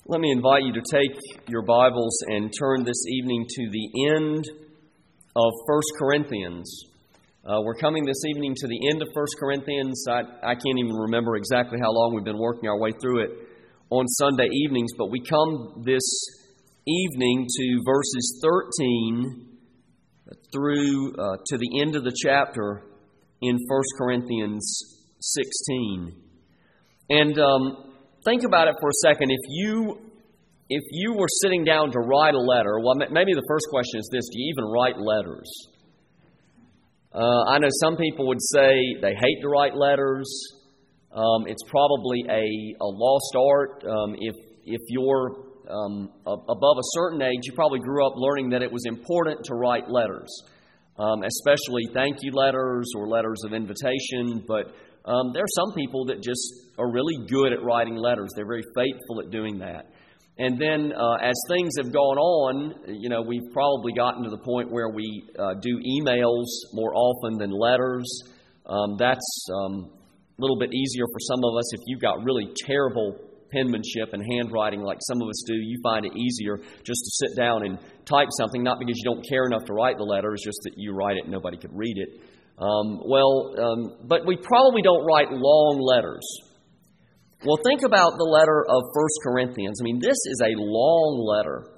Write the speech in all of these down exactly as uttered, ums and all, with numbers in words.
Let me invite you to take your Bibles and turn this evening to the end of First Corinthians. Uh, we're coming this evening to the end of First Corinthians. I, I can't even remember exactly how long we've been working our way through it on Sunday evenings, but we come this evening to verses thirteen through uh, to the end of the chapter in First Corinthians sixteen. And um, think about it for a second. If you if you were sitting down to write a letter, well, maybe the first question is this: do you even write letters? Uh, I know some people would say they hate to write letters. Um, it's probably a, a lost art. Um, if if you're um, above a certain age, you probably grew up learning that it was important to write letters, um, especially thank you letters or letters of invitation. But um, there are some people that just are really good at writing letters. They're very faithful at doing that. And then uh, as things have gone on, you know, we've probably gotten to the point where we uh, do emails more often than letters. Um, that's um, a little bit easier for some of us. If you've got really terrible penmanship and handwriting like some of us do, you find it easier just to sit down and type something, not because you don't care enough to write the letter, it's just that you write it and nobody could read it. Um, well, um, but we probably don't write long letters. Well, think about the letter of First Corinthians. I mean, this is a long letter.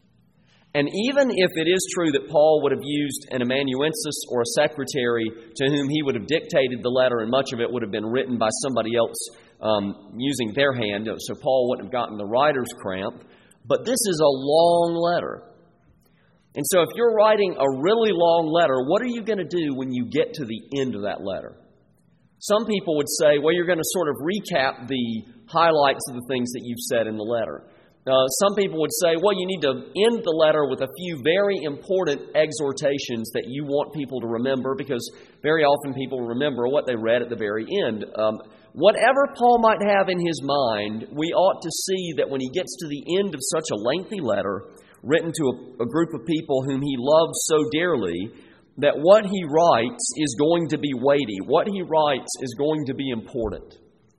And even if it is true that Paul would have used an amanuensis or a secretary to whom he would have dictated the letter, and much of it would have been written by somebody else um, using their hand, so Paul wouldn't have gotten the writer's cramp, but this is a long letter. And so if you're writing a really long letter, what are you going to do when you get to the end of that letter? Some people would say, well, you're going to sort of recap the highlights of the things that you've said in the letter. Uh, some people would say, well, you need to end the letter with a few very important exhortations that you want people to remember, because very often people remember what they read at the very end. Um, whatever Paul might have in his mind, we ought to see that when he gets to the end of such a lengthy letter, written to a, a group of people whom he loves so dearly, that what he writes is going to be weighty. What he writes is going to be important.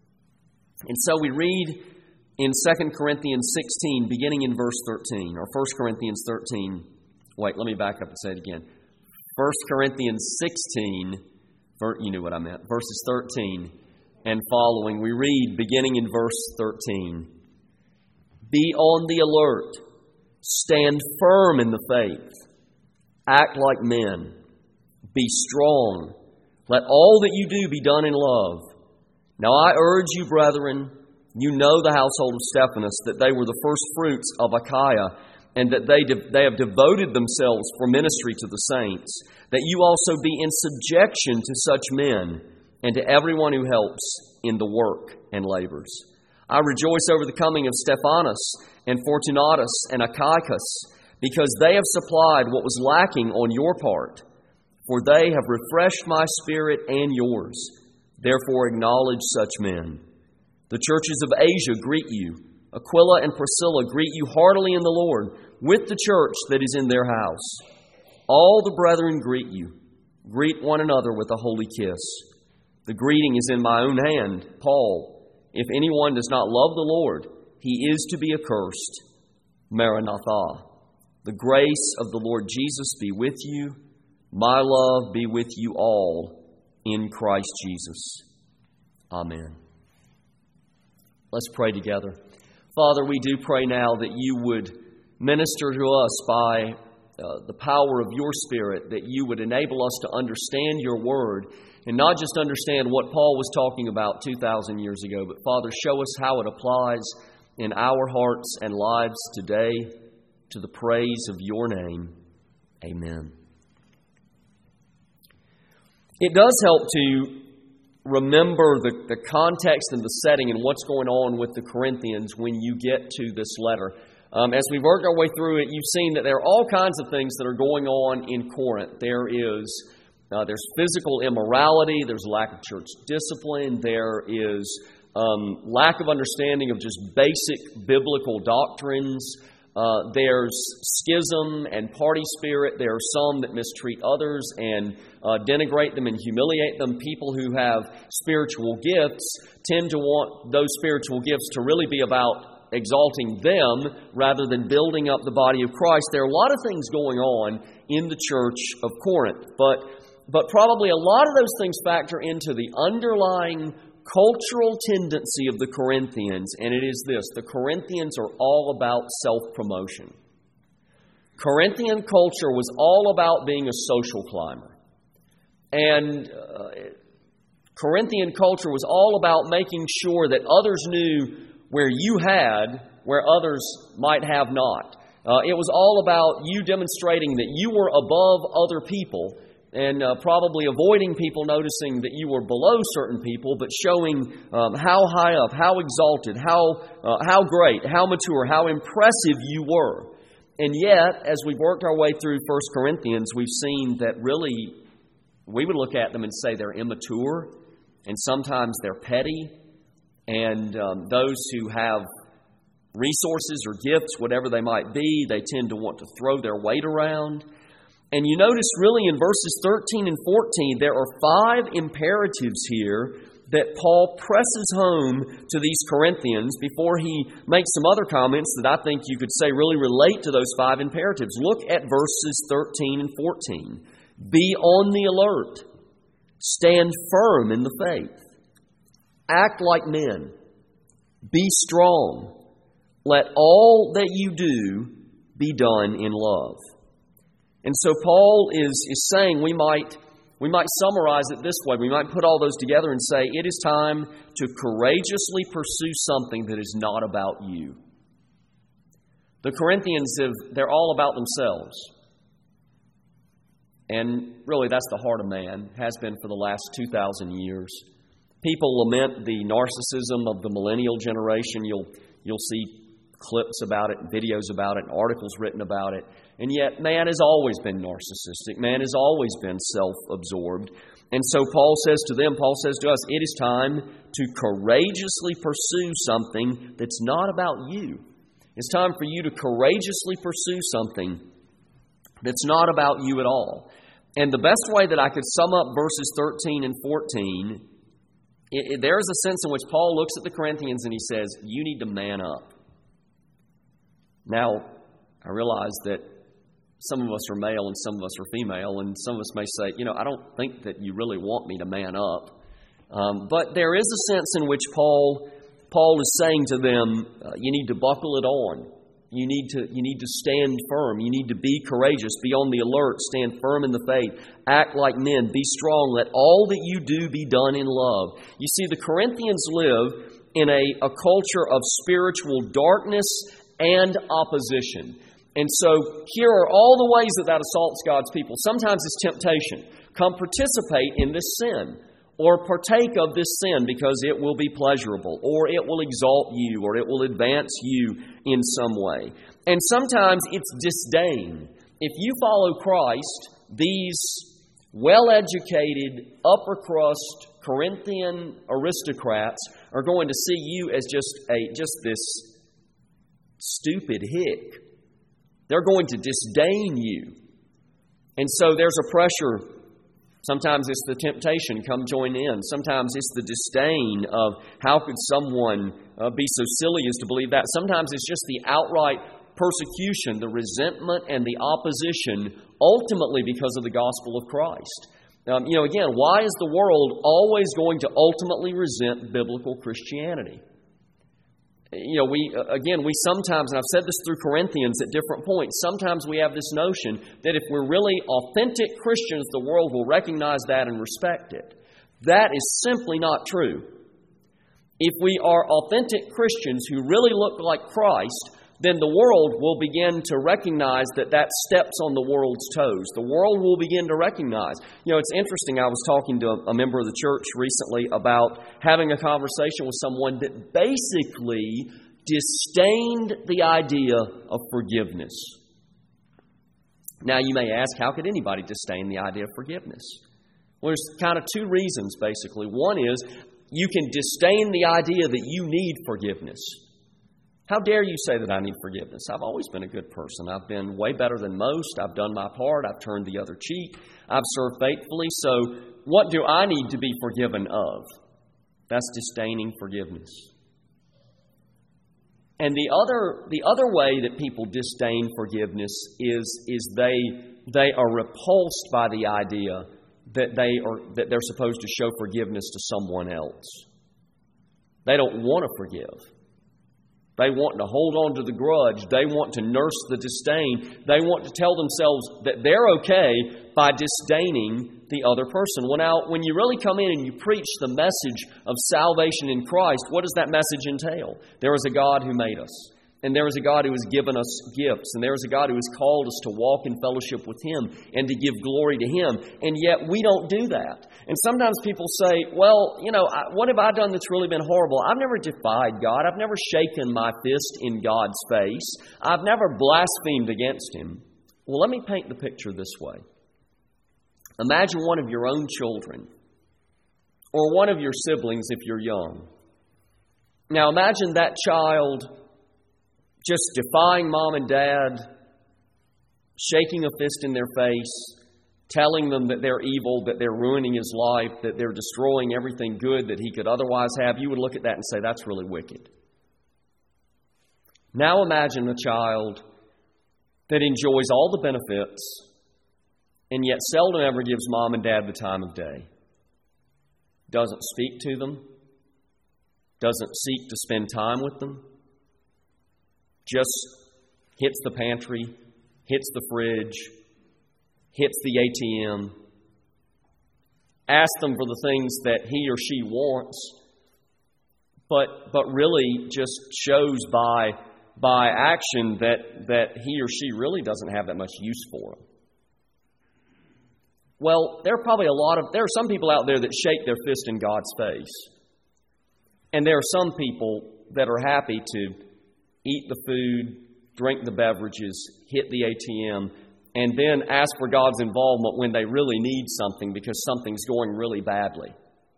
And so we read in Second Corinthians sixteen, beginning in verse thirteen, or First Corinthians thirteen. Wait, let me back up and say it again. First Corinthians sixteen, you knew what I meant, verses thirteen and following. We read, beginning in verse thirteen, "Be on the alert, stand firm in the faith, act like men. Be strong. Let all that you do be done in love. Now I urge you, brethren, you know the household of Stephanas, that they were the first fruits of Achaia, and that they de- they have devoted themselves for ministry to the saints, that you also be in subjection to such men, and to everyone who helps in the work and labors. I rejoice over the coming of Stephanas and Fortunatus and Achaicus, because they have supplied what was lacking on your part. For they have refreshed my spirit and yours. Therefore acknowledge such men. The churches of Asia greet you. Aquila and Priscilla greet you heartily in the Lord, with the church that is in their house. All the brethren greet you. Greet one another with a holy kiss. The greeting is in my own hand, Paul. If anyone does not love the Lord, he is to be accursed. Maranatha. The grace of the Lord Jesus be with you. My love be with you all in Christ Jesus. Amen." Let's pray together. Father, we do pray now that you would minister to us by uh, the power of your Spirit, that you would enable us to understand your word, and not just understand what Paul was talking about two thousand years ago, but Father, show us how it applies in our hearts and lives today to the praise of your name. Amen. It does help to remember the, the context and the setting and what's going on with the Corinthians when you get to this letter. Um, as we've worked our way through it, you've seen that there are all kinds of things that are going on in Corinth. There is uh, there's physical immorality, there's lack of church discipline, there is um, lack of understanding of just basic biblical doctrines. Uh, there's schism and party spirit. There are some that mistreat others and uh, denigrate them and humiliate them. People who have spiritual gifts tend to want those spiritual gifts to really be about exalting them rather than building up the body of Christ. There are a lot of things going on in the church of Corinth, but, but probably a lot of those things factor into the underlying cultural tendency of the Corinthians, and it is this: the Corinthians are all about self-promotion. Corinthian culture was all about being a social climber. And uh, Corinthian culture was all about making sure that others knew where you had, where others might have not. Uh, it was all about you demonstrating that you were above other people, and uh, probably avoiding people noticing that you were below certain people, but showing um, how high up, how exalted, how uh, how great, how mature, how impressive you were. And yet, as we've worked our way through First Corinthians, we've seen that really we would look at them and say they're immature, and sometimes they're petty, and um, those who have resources or gifts, whatever they might be, they tend to want to throw their weight around. And you notice really in verses thirteen and fourteen, there are five imperatives here that Paul presses home to these Corinthians before he makes some other comments that I think you could say really relate to those five imperatives. Look at verses thirteen and fourteen. Be on the alert. Stand firm in the faith. Act like men. Be strong. Let all that you do be done in love. And so Paul is, is saying we might, we might summarize it this way. We might put all those together and say it is time to courageously pursue something that is not about you. The Corinthians, have, they're all about themselves. And really that's the heart of man, has been for the last two thousand years. People lament the narcissism of the millennial generation. You'll, you'll see clips about it, and videos about it, and articles written about it. And yet man has always been narcissistic. Man has always been self-absorbed. And so Paul says to them, Paul says to us, it is time to courageously pursue something that's not about you. It's time for you to courageously pursue something that's not about you at all. And the best way that I could sum up verses thirteen and fourteen, it, it, there is a sense in which Paul looks at the Corinthians and he says, you need to man up. Now, I realize that some of us are male and some of us are female, and some of us may say, you know, I don't think that you really want me to man up. Um, but there is a sense in which Paul Paul is saying to them, uh, you need to buckle it on. You need to you need to stand firm. You need to be courageous. Be on the alert. Stand firm in the faith. Act like men. Be strong. Let all that you do be done in love. You see, the Corinthians live in a, a culture of spiritual darkness and opposition. And so here are all the ways that that assaults God's people. Sometimes it's temptation. Come participate in this sin, or partake of this sin because it will be pleasurable, or it will exalt you, or it will advance you in some way. And sometimes it's disdain. If you follow Christ, these well-educated, upper-crust Corinthian aristocrats are going to see you as just a just this stupid hick. They're going to disdain you. And so there's a pressure. Sometimes it's the temptation, come join in. Sometimes it's the disdain of how could someone uh, be so silly as to believe that. Sometimes it's just the outright persecution, the resentment and the opposition, ultimately because of the gospel of Christ. Um, you know, again, why is the world always going to ultimately resent biblical Christianity? You know, we, again, we sometimes, and I've said this through Corinthians at different points, sometimes we have this notion that if we're really authentic Christians, the world will recognize that and respect it. That is simply not true. If we are authentic Christians who really look like Christ, then the world will begin to recognize that that steps on the world's toes. The world will begin to recognize. You know, it's interesting. I was talking to a member of the church recently about having a conversation with someone that basically disdained the idea of forgiveness. Now, you may ask, how could anybody disdain the idea of forgiveness? Well, there's kind of two reasons, basically. One is you can disdain the idea that you need forgiveness. How dare you say that I need forgiveness? I've always been a good person. I've been way better than most. I've done my part. I've turned the other cheek. I've served faithfully. So what do I need to be forgiven of? That's disdaining forgiveness. And the other the other way that people disdain forgiveness is is they they are repulsed by the idea that they are that they're supposed to show forgiveness to someone else. They don't want to forgive. They want to hold on to the grudge. They want to nurse the disdain. They want to tell themselves that they're okay by disdaining the other person. Well, now, when you really come in and you preach the message of salvation in Christ, what does that message entail? There is a God who made us. And there is a God who has given us gifts. And there is a God who has called us to walk in fellowship with Him and to give glory to Him. And yet we don't do that. And sometimes people say, well, you know, what have I done that's really been horrible? I've never defied God. I've never shaken my fist in God's face. I've never blasphemed against Him. Well, let me paint the picture this way. Imagine one of your own children or one of your siblings if you're young. Now imagine that child just defying mom and dad, shaking a fist in their face, telling them that they're evil, that they're ruining his life, that they're destroying everything good that he could otherwise have. You would look at that and say, that's really wicked. Now imagine a child that enjoys all the benefits and yet seldom ever gives mom and dad the time of day. Doesn't speak to them. Doesn't seek to spend time with them. Just hits the pantry, hits the fridge, hits the A T M, asks them for the things that he or she wants, but but really just shows by by action that, that he or she really doesn't have that much use for them. Well, there are probably a lot of, there are some people out there that shake their fist in God's face. And there are some people that are happy to eat the food, drink the beverages, hit the A T M, and then ask for God's involvement when they really need something because something's going really badly.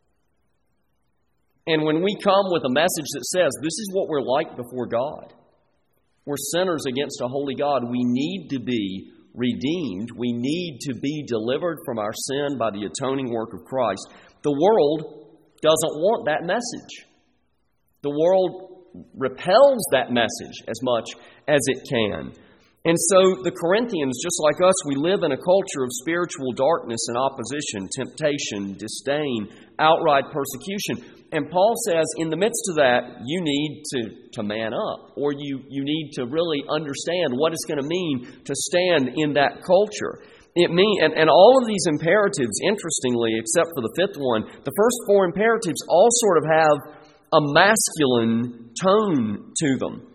And when we come with a message that says, this is what we're like before God, we're sinners against a holy God, we need to be redeemed, we need to be delivered from our sin by the atoning work of Christ. The world doesn't want that message. The world repels that message as much as it can. And so the Corinthians, just like us, we live in a culture of spiritual darkness and opposition, temptation, disdain, outright persecution. And Paul says, in the midst of that, you need to, to man up, or you, you need to really understand what it's going to mean to stand in that culture. It mean, and, and all of these imperatives, interestingly, except for the fifth one, the first four imperatives all sort of have a masculine tone to them.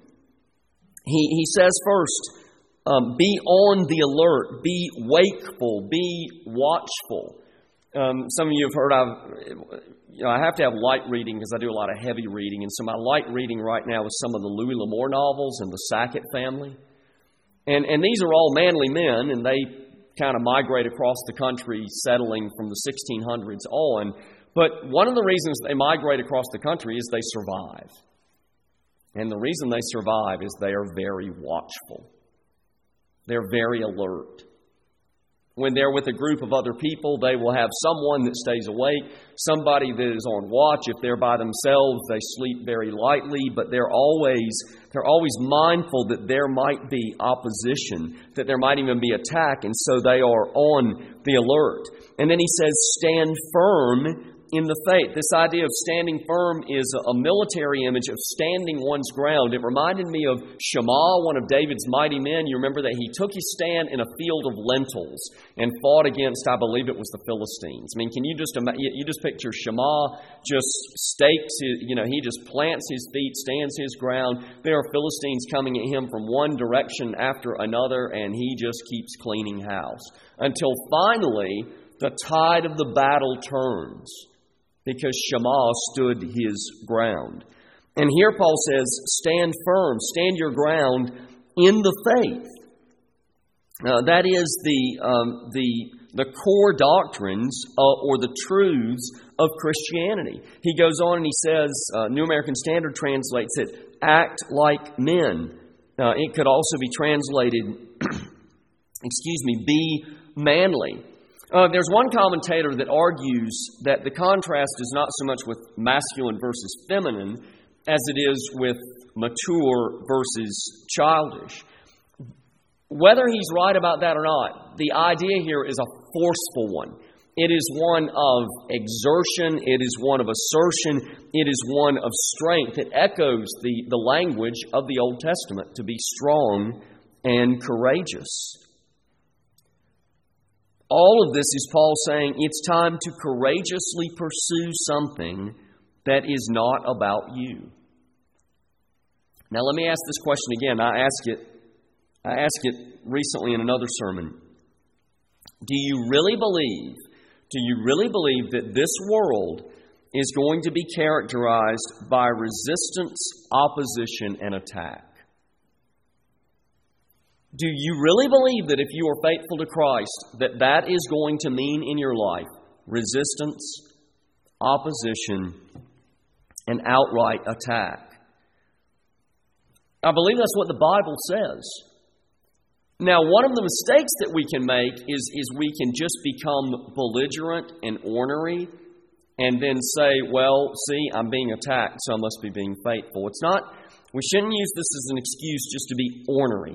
He, he says first, um, be on the alert, be wakeful, be watchful. Um, some of you have heard I've, you know, I have to have light reading because I do a lot of heavy reading. And so my light reading right now is some of the Louis L'Amour novels and the Sackett family. And, and these are all manly men, and they kind of migrate across the country, settling from the sixteen hundreds on. But one of the reasons they migrate across the country is they survive. And the reason they survive is they are very watchful. They're very alert. When they're with a group of other people, they will have someone that stays awake, somebody that is on watch. If they're by themselves, they sleep very lightly, but they're always they're always mindful that there might be opposition, that there might even be attack, and so they are on the alert. And then he says, stand firm in the faith. This idea of standing firm is a military image of standing one's ground. It reminded me of Shammah, one of David's mighty men. You remember that he took his stand in a field of lentils and fought against, I believe it was the Philistines. I mean, can you just you just picture Shammah just stakes his, you know, he just plants his feet, stands his ground. There are Philistines coming at him from one direction after another, and he just keeps cleaning house until finally the tide of the battle turns, because Shammah stood his ground. And here Paul says, stand firm, stand your ground in the faith. Uh, that is the, um, the, the core doctrines uh, or the truths of Christianity. He goes on and he says, uh, New American Standard translates it, act like men. Uh, it could also be translated, excuse me, be manly. Uh, there's one commentator that argues that the contrast is not so much with masculine versus feminine as it is with mature versus childish. Whether he's right about that or not, the idea here is a forceful one. It is one of exertion. It is one of assertion. It is one of strength. It echoes the, the language of the Old Testament to be strong and courageous. All of this is Paul saying it's time to courageously pursue something that is not about you. Now let me ask this question again. I asked it, I asked it recently in another sermon. Do you really believe, do you really believe that this world is going to be characterized by resistance, opposition, and attack? Do you really believe that if you are faithful to Christ, that that is going to mean in your life resistance, opposition, and outright attack? I believe that's what the Bible says. Now, one of the mistakes that we can make is, is we can just become belligerent and ornery and then say, well, see, I'm being attacked, so I must be being faithful. It's not, we shouldn't use this as an excuse just to be ornery.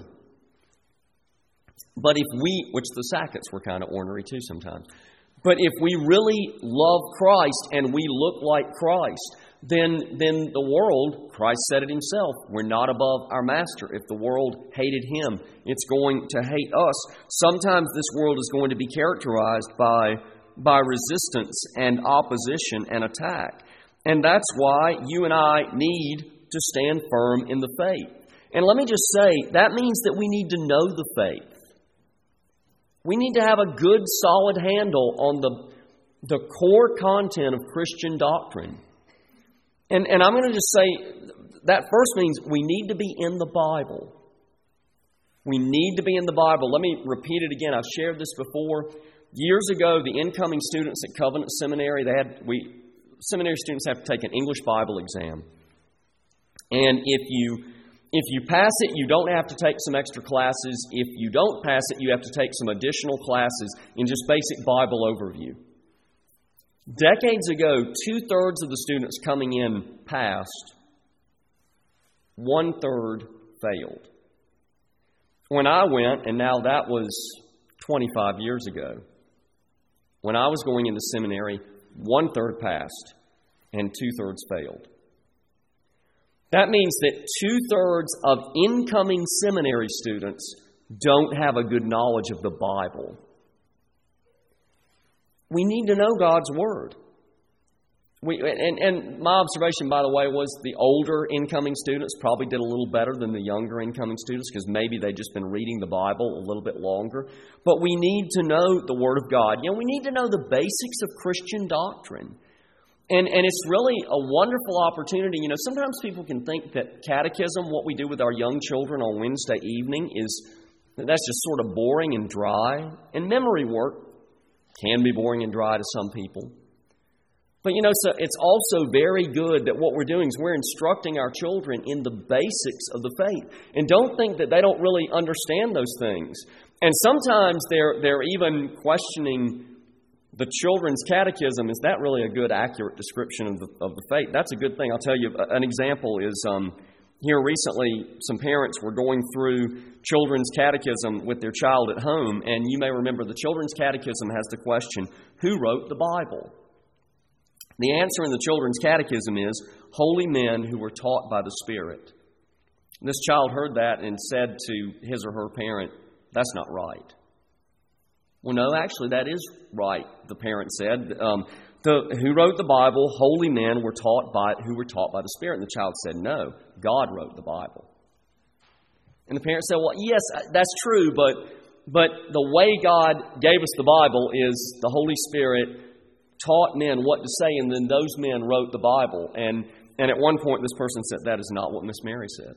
But if we, which the Sacketts were kind of ornery too sometimes, but if we really love Christ and we look like Christ, then, then the world, Christ said it himself, we're not above our master. If the world hated him, it's going to hate us. Sometimes this world is going to be characterized by, by resistance and opposition and attack. And that's why you and I need to stand firm in the faith. And let me just say, that means that we need to know the faith. We need to have a good, solid handle on the, the core content of Christian doctrine. And, and I'm going to just say, that first means we need to be in the Bible. We need to be in the Bible. Let me repeat it again. I've shared this before. Years ago, the incoming students at Covenant Seminary, they had we seminary students have to take an English Bible exam. And if you If you pass it, you don't have to take some extra classes. If you don't pass it, you have to take some additional classes in just basic Bible overview. Decades ago, two-thirds of the students coming in passed. One-third failed. When I went, and now that was twenty-five years ago, when I was going into seminary, one-third passed and two-thirds failed. That means that two-thirds of incoming seminary students don't have a good knowledge of the Bible. We need to know God's Word. We, and, and my observation, by the way, was the older incoming students probably did a little better than the younger incoming students because maybe they'd just been reading the Bible a little bit longer. But we need to know the Word of God. You know, we need to know the basics of Christian doctrine. And and it's really a wonderful opportunity. You know, sometimes people can think that catechism, what we do with our young children on Wednesday evening, is that's just sort of boring and dry. And memory work can be boring and dry to some people. But, you know, so it's also very good that what we're doing is we're instructing our children in the basics of the faith. And don't think that they don't really understand those things. And sometimes they're they're even questioning the children's catechism. Is that really a good, accurate description of the, of the faith? That's a good thing. I'll tell you, an example is um, here recently, some parents were going through children's catechism with their child at home, and you may remember the children's catechism has the question, who wrote the Bible? The answer in the children's catechism is, holy men who were taught by the Spirit. And this child heard that and said to his or her parent, that's not right. Well, no, actually, that is right, the parent said. Um, the, who wrote the Bible? Holy men were taught by who were taught by the Spirit. And the child said, no, God wrote the Bible. And the parent said, well, yes, that's true, but but the way God gave us the Bible is the Holy Spirit taught men what to say, and then those men wrote the Bible. And, and at one point, this person said, that is not what Miss Mary said.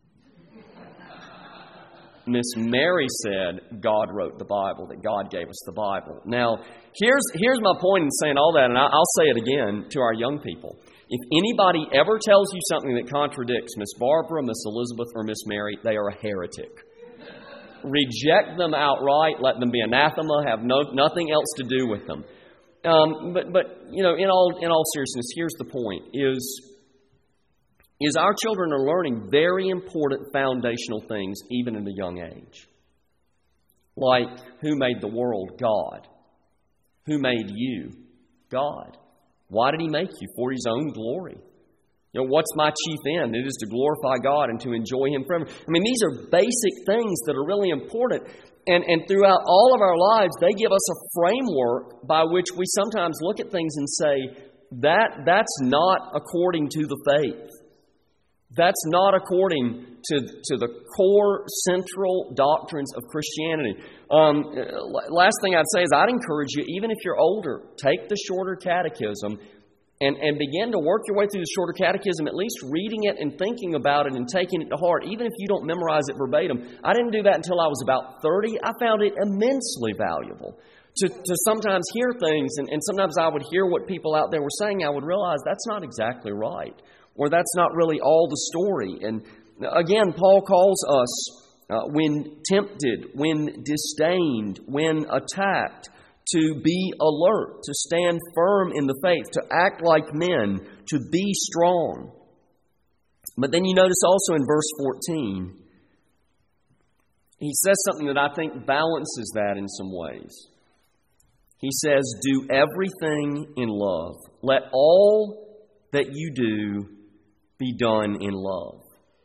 Miss Mary said God wrote the Bible, that God gave us the Bible. Now, here's here's my point in saying all that, and I'll say it again to our young people. If anybody ever tells you something that contradicts Miss Barbara, Miss Elizabeth, or Miss Mary, they are a heretic. Reject them outright, let them be anathema, have no nothing else to do with them. Um, but but you know, in all in all seriousness, here's the point: is is our children are learning very important foundational things even at a young age. Like, who made the world? God. Who made you? God. Why did He make you? For His own glory. You know, what's my chief end? It is to glorify God and to enjoy Him forever. I mean, these are basic things that are really important. And, and throughout all of our lives, they give us a framework by which we sometimes look at things and say, that that's not according to the faith. That's not according to, to the core central doctrines of Christianity. Um, last thing I'd say is I'd encourage you, even if you're older, take the Shorter Catechism and, and begin to work your way through the Shorter Catechism, at least reading it and thinking about it and taking it to heart, even if you don't memorize it verbatim. I didn't do that until I was about thirty. I found it immensely valuable to, to sometimes hear things, and, and sometimes I would hear what people out there were saying. I would realize that's not exactly right, or that's not really all the story. And again, Paul calls us, uh, when tempted, when disdained, when attacked, to be alert, to stand firm in the faith, to act like men, to be strong. But then you notice also in verse fourteen, he says something that I think balances that in some ways. He says, do everything in love. Let all that you do be done in love.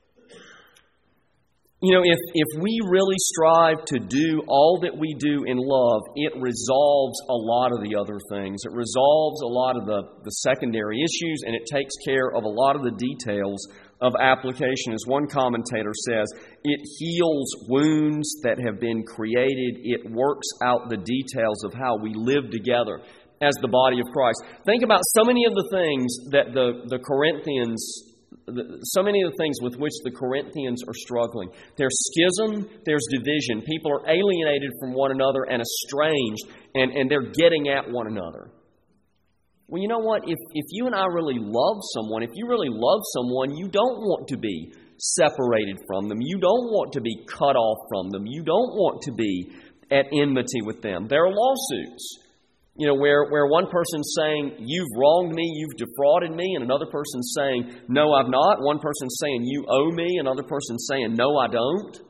You know, if, if we really strive to do all that we do in love, it resolves a lot of the other things. It resolves a lot of the, the secondary issues, and it takes care of a lot of the details of application. As one commentator says, it heals wounds that have been created. It works out the details of how we live together as the body of Christ. Think about so many of the things that the, the Corinthians So many of the things with which the Corinthians are struggling. There's schism, there's division. People are alienated from one another and estranged, and, and they're getting at one another. Well, you know what? If, if you and I really love someone, if you really love someone, you don't want to be separated from them. You don't want to be cut off from them. You don't want to be at enmity with them. There are lawsuits. You know, where, where one person's saying, you've wronged me, you've defrauded me, and another person's saying, no, I've not. One person's saying, you owe me, another person's saying, no, I don't.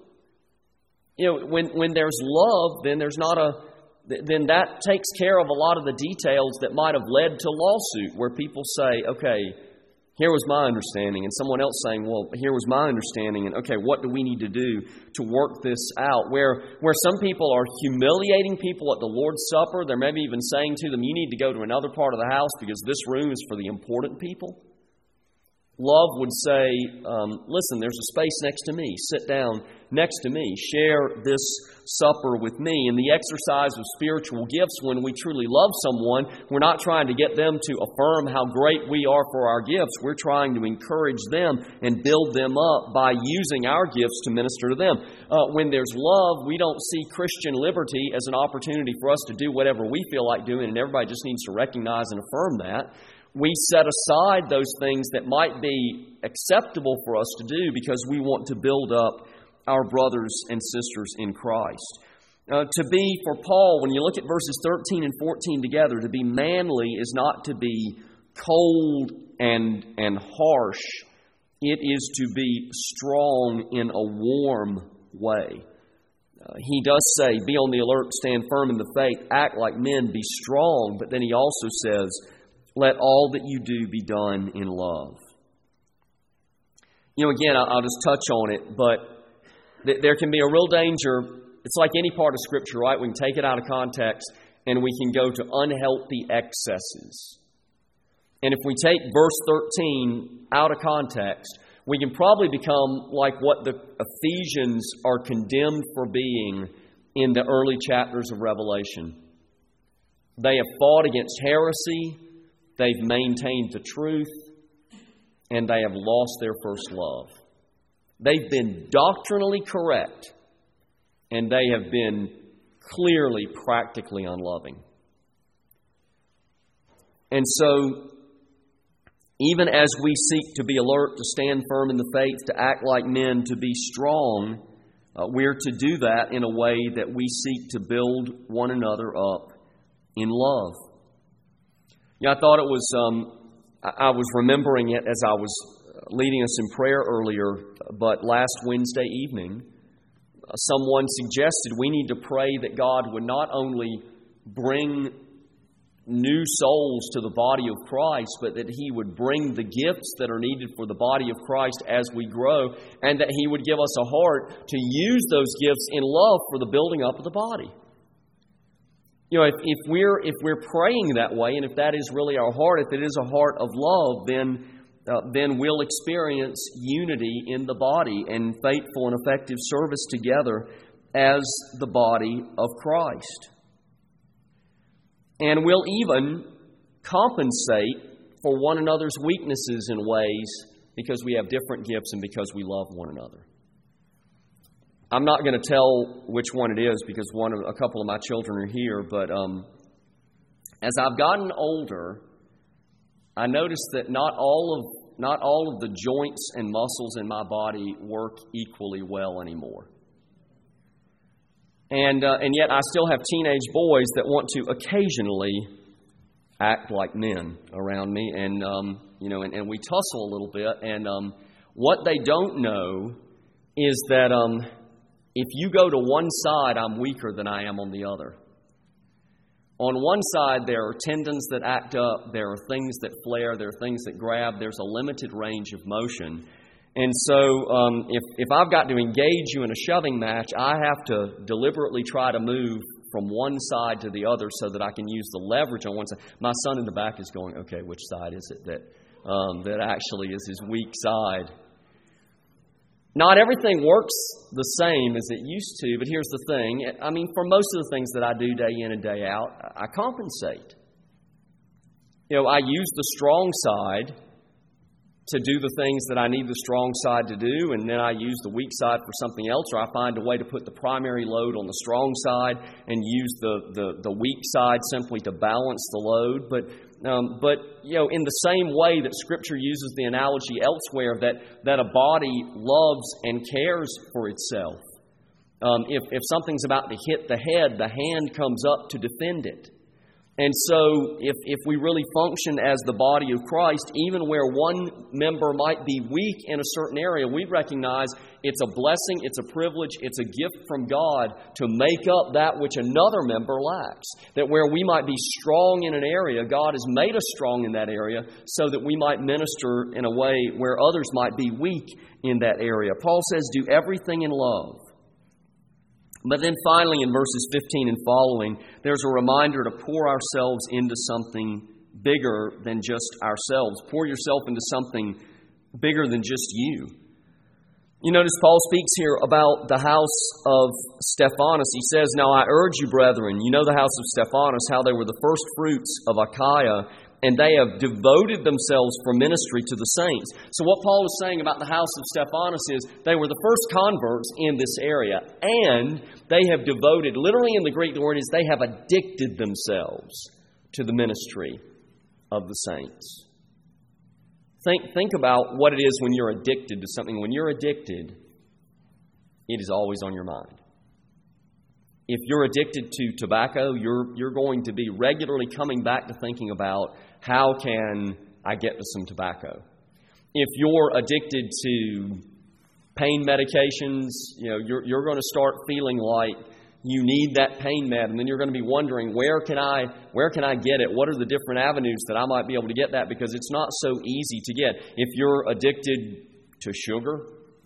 You know, when, when there's love, then there's not a, then that takes care of a lot of the details that might have led to lawsuit, where people say, okay, here was my understanding, and someone else saying, well, here was my understanding, and okay, what do we need to do to work this out? Where where some people are humiliating people at the Lord's Supper, they're maybe even saying to them, you need to go to another part of the house because this room is for the important people. Love would say, um, listen, there's a space next to me. Sit down next to me. Share this supper with me. In the exercise of spiritual gifts, when we truly love someone, we're not trying to get them to affirm how great we are for our gifts. We're trying to encourage them and build them up by using our gifts to minister to them. Uh, when there's love, we don't see Christian liberty as an opportunity for us to do whatever we feel like doing, and everybody just needs to recognize and affirm that. We set aside those things that might be acceptable for us to do because we want to build up our brothers and sisters in Christ. Uh, to be, for Paul, when you look at verses thirteen and fourteen together, to be manly is not to be cold and, and harsh. It is to be strong in a warm way. Uh, he does say, be on the alert, stand firm in the faith, act like men, be strong. But then he also says, let all that you do be done in love. You know, again, I'll just touch on it, but th- there can be a real danger. It's like any part of Scripture, right? We can take it out of context and we can go to unhealthy excesses. And if we take verse thirteen out of context, we can probably become like what the Ephesians are condemned for being in the early chapters of Revelation. They have fought against heresy. They've maintained the truth, and they have lost their first love. They've been doctrinally correct, and they have been clearly practically unloving. And so, even as we seek to be alert, to stand firm in the faith, to act like men, to be strong, uh, we're to do that in a way that we seek to build one another up in love. Yeah, I thought it was, um, I was remembering it as I was leading us in prayer earlier, but last Wednesday evening, someone suggested we need to pray that God would not only bring new souls to the body of Christ, but that He would bring the gifts that are needed for the body of Christ as we grow, and that He would give us a heart to use those gifts in love for the building up of the body. You know, if, if we're if we're praying that way, and if that is really our heart, if it is a heart of love, then uh, then we'll experience unity in the body and faithful and effective service together as the body of Christ. And we'll even compensate for one another's weaknesses in ways because we have different gifts and because we love one another. I'm not going to tell which one it is because one of, a couple of my children are here, but um, as I've gotten older, I noticed that not all of not all of the joints and muscles in my body work equally well anymore. And uh, and yet I still have teenage boys that want to occasionally act like men around me, and um, you know, and, and we tussle a little bit. And um, what they don't know is that um, if you go to one side, I'm weaker than I am on the other. On one side, there are tendons that act up, there are things that flare, there are things that grab. There's a limited range of motion. And so um, if, if I've got to engage you in a shoving match, I have to deliberately try to move from one side to the other so that I can use the leverage on one side. My son in the back is going, okay, which side is it that um, that actually is his weak side? Not everything works the same as it used to, but here's the thing. I mean, for most of the things that I do day in and day out, I compensate. You know, I use the strong side to do the things that I need the strong side to do, and then I use the weak side for something else, or I find a way to put the primary load on the strong side and use the, the, the weak side simply to balance the load. But um, but you know, in the same way that Scripture uses the analogy elsewhere that that a body loves and cares for itself. Um, if if something's about to hit the head, the hand comes up to defend it. And so if, if we really function as the body of Christ, even where one member might be weak in a certain area, we recognize it's a blessing, it's a privilege, it's a gift from God to make up that which another member lacks. That where we might be strong in an area, God has made us strong in that area so that we might minister in a way where others might be weak in that area. Paul says, do everything in love. But then finally in verses fifteen and following, there's a reminder to pour ourselves into something bigger than just ourselves. Pour yourself into something bigger than just you. You notice Paul speaks here about the house of Stephanas. He says, now I urge you, brethren, you know the house of Stephanas, how they were the first fruits of Achaia, and they have devoted themselves for ministry to the saints. So what Paul is saying about the house of Stephanas is they were the first converts in this area, and they have devoted, literally in the Greek, the word is they have addicted themselves to the ministry of the saints. Think, think about what it is when you're addicted to something. When you're addicted, it is always on your mind. If you're addicted to tobacco, you're you're going to be regularly coming back to thinking about how can I get to some tobacco. If you're addicted to pain medications, you know, you're you're going to start feeling like you need that pain med, and then you're going to be wondering where can I where can I get it? What are the different avenues that I might be able to get that? Because it's not so easy to get. If you're addicted to sugar,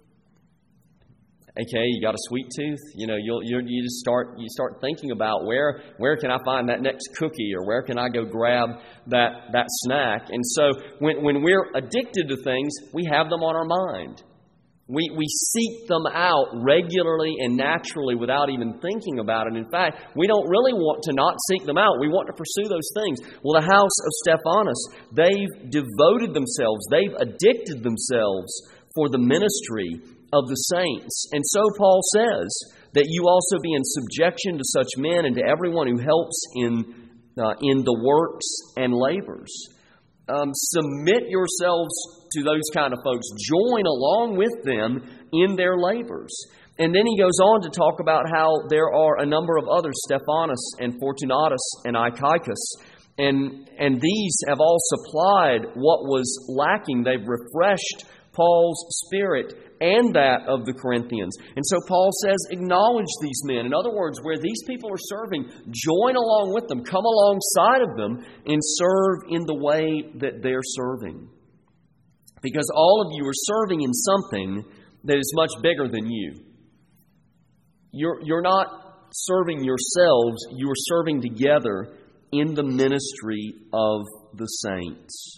okay, you got a sweet tooth. You know, you'll you you just start you start thinking about where where can I find that next cookie, or where can I go grab that that snack. And so when when we're addicted to things, we have them on our mind. We we seek them out regularly and naturally without even thinking about it. In fact, we don't really want to not seek them out. We want to pursue those things. Well, the house of Stephanas, they've devoted themselves, they've addicted themselves for the ministry of the saints. And so Paul says that you also be in subjection to such men and to everyone who helps in uh, in the works and labors. Um, submit yourselves to those kind of folks. Join along with them in their labors. And then he goes on to talk about how there are a number of others, Stephanas and Fortunatus and Achaicus. And, and these have all supplied what was lacking. They've refreshed Paul's spirit and that of the Corinthians. And so Paul says, acknowledge these men. In other words, where these people are serving, join along with them, come alongside of them, and serve in the way that they're serving. Because all of you are serving in something that is much bigger than you. You're, you're not serving yourselves, you are serving together in the ministry of the saints.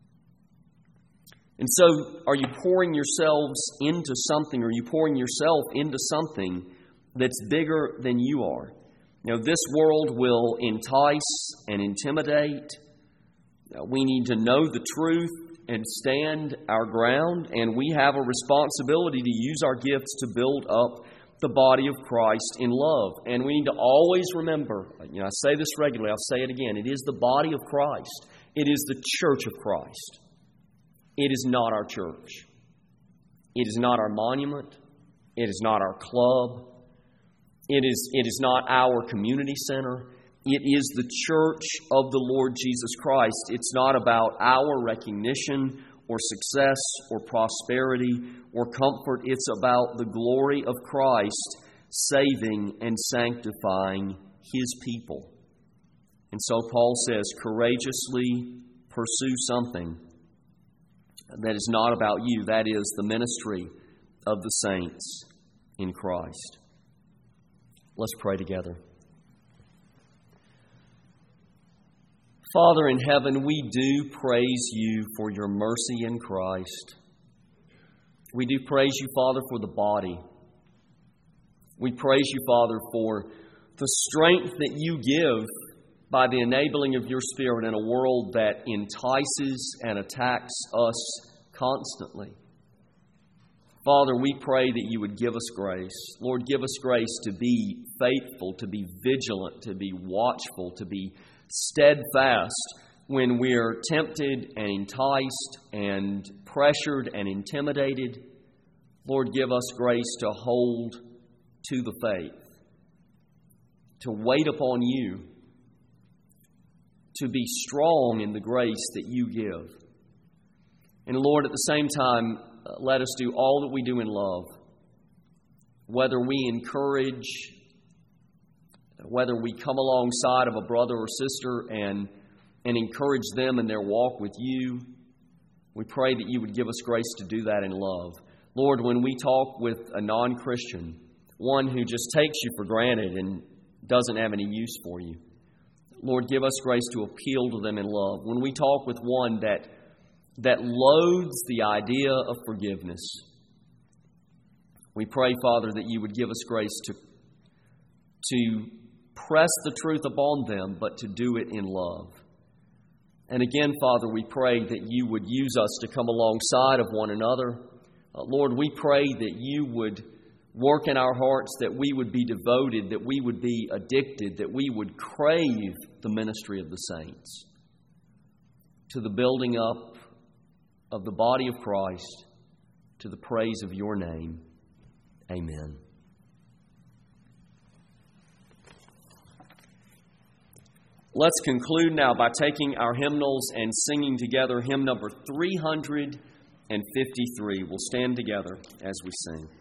And so, are you pouring yourselves into something? Are you pouring yourself into something that's bigger than you are? You know, this world will entice and intimidate. We need to know the truth and stand our ground, and we have a responsibility to use our gifts to build up the body of Christ in love. And we need to always remember, you know, I say this regularly, I'll say it again, it is the body of Christ. It is the church of Christ. It is not our church. It is not our monument. It is not our club. It is, it is not our community center. It is the church of the Lord Jesus Christ. It's not about our recognition or success or prosperity or comfort. It's about the glory of Christ saving and sanctifying His people. And so Paul says, courageously pursue something that is not about you. That is the ministry of the saints in Christ. Let's pray together. Father in heaven, we do praise you for your mercy in Christ. We do praise you, Father, for the body. We praise you, Father, for the strength that you give by the enabling of your Spirit in a world that entices and attacks us constantly. Father, we pray that you would give us grace. Lord, give us grace to be faithful, to be vigilant, to be watchful, to be steadfast when we're tempted and enticed and pressured and intimidated. Lord, give us grace to hold to the faith, to wait upon you, to be strong in the grace that you give. And Lord, at the same time, let us do all that we do in love, whether we encourage, whether we come alongside of a brother or sister and, and encourage them in their walk with you. We pray that you would give us grace to do that in love. Lord, when we talk with a non-Christian, one who just takes you for granted and doesn't have any use for you, Lord, give us grace to appeal to them in love. When we talk with one that, that loathes the idea of forgiveness, we pray, Father, that you would give us grace to, to press the truth upon them, but to do it in love. And again, Father, we pray that you would use us to come alongside of one another. Uh, Lord, we pray that you would work in our hearts, that we would be devoted, that we would be addicted, that we would crave the ministry of the saints to the building up of the body of Christ, to the praise of your name. Amen. Let's conclude now by taking our hymnals and singing together hymn number three hundred fifty-three. We'll stand together as we sing.